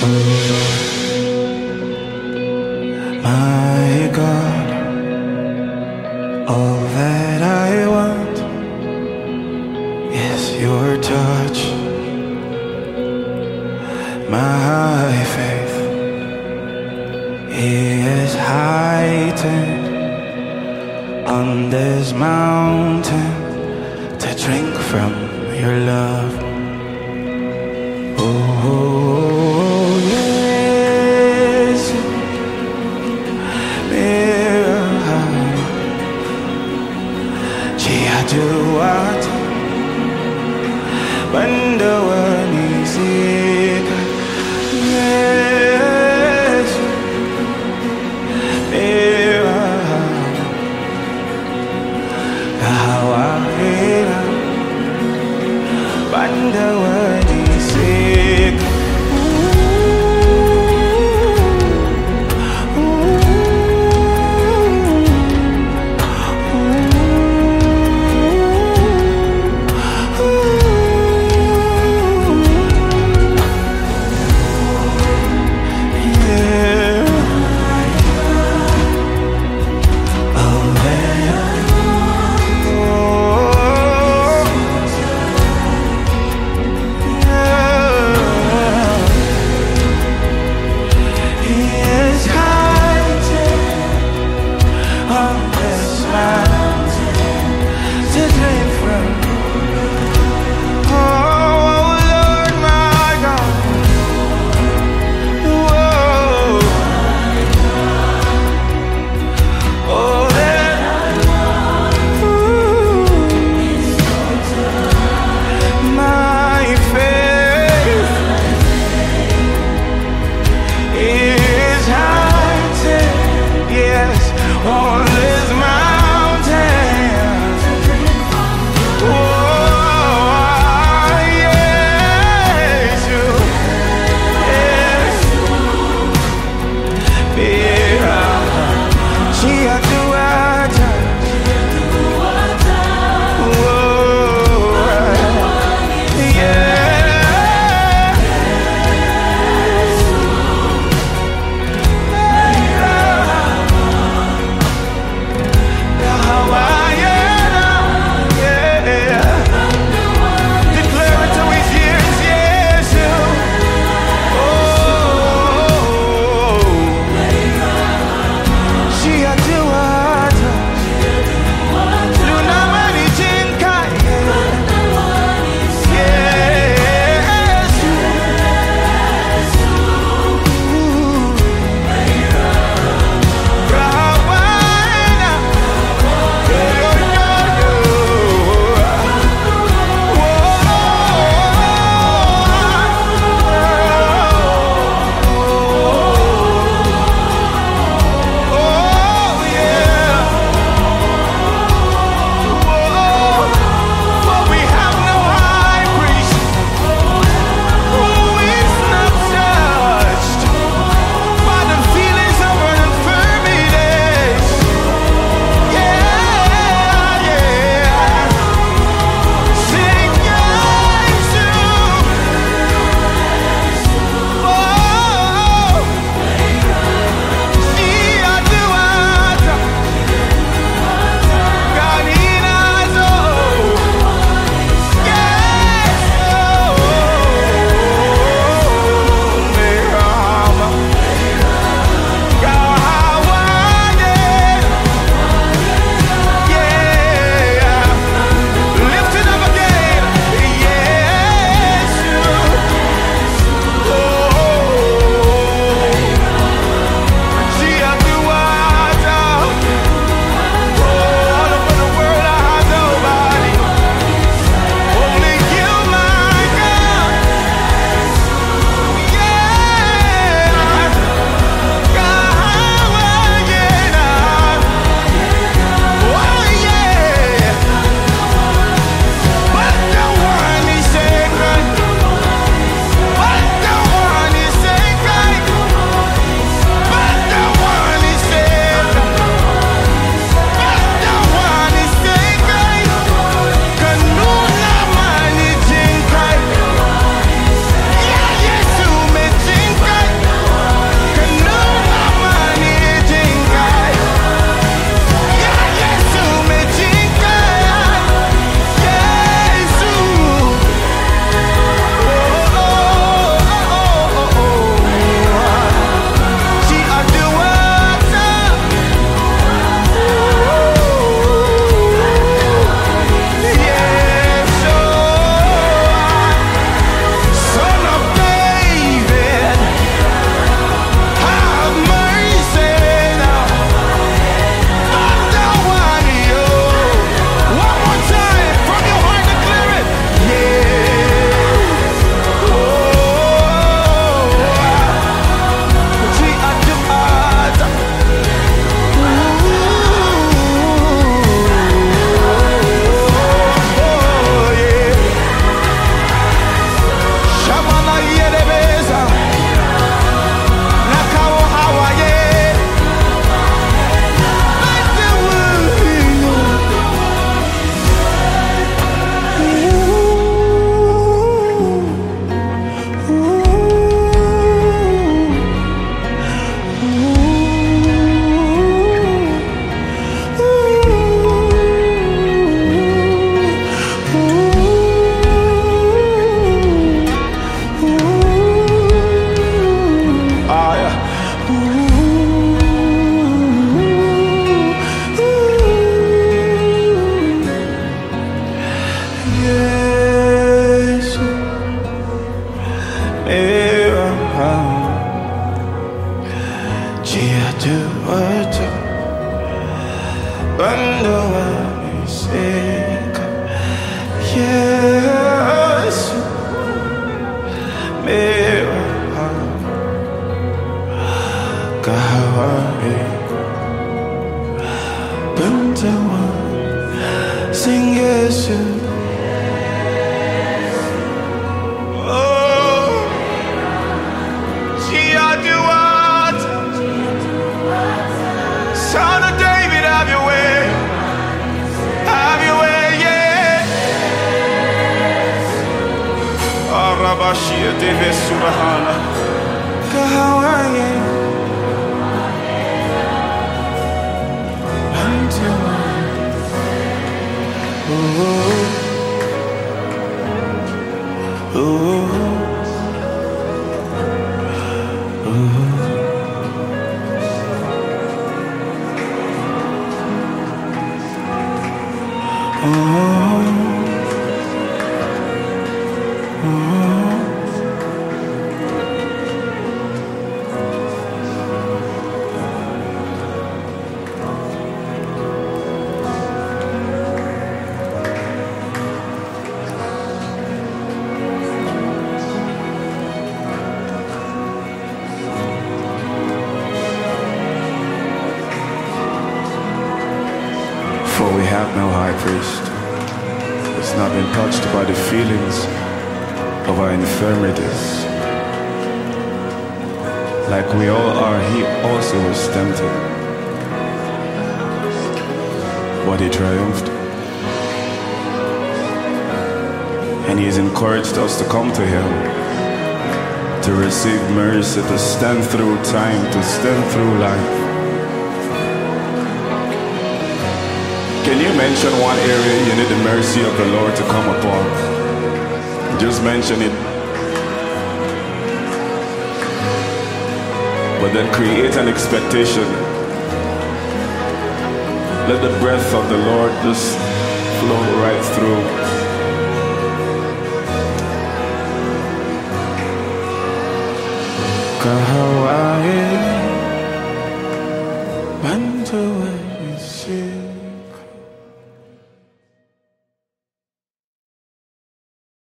My God, all that I want is your touch. My faith is heightened on this mountain to drink from your love. Oh, yes, Ciaduat Bandawani Sika. Yes, Kahawahina Mera Kahawaii Bantawa Sing Yesu. Oh Chiaduat Son of David, have your way. Have your way, yeah. Arabashia Deve Surahana Kahawaii For we have no high priest who has not been touched by the feelings of our infirmities. Like we all are, he also was tempted, but he triumphed. And he has encouraged us to come to him, to receive mercy, to stand through time, to stand through life. Can you mention one area you need the mercy of the Lord to come upon? Just mention it. But then create an expectation. Let the breath of the Lord just flow right through. Kahawaii Bantawa